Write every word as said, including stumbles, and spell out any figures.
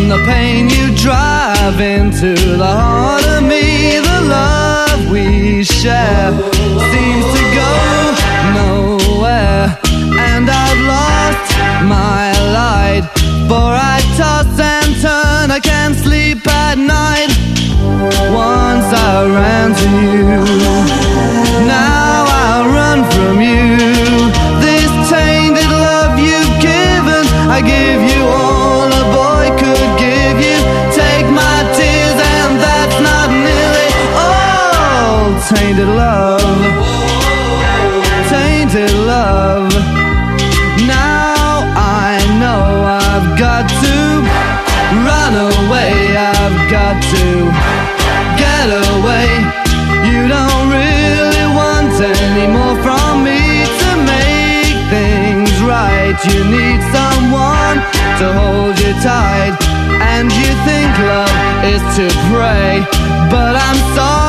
the pain you drive into the heart of me. The love we share seems to go nowhere, and I've lost my light, for I toss and turn, I can't sleep at night. Once I ran to you, now I run from you. This tainted love you've given, I give you all a boy could give you. Take my tears and that's not nearly all. Tainted love, tainted love. Now I know I've got to run away, I've got to get away. You don't really want any more from me to make things right. You need someone to hold you tight, and you think love is to pray, but I'm sorry,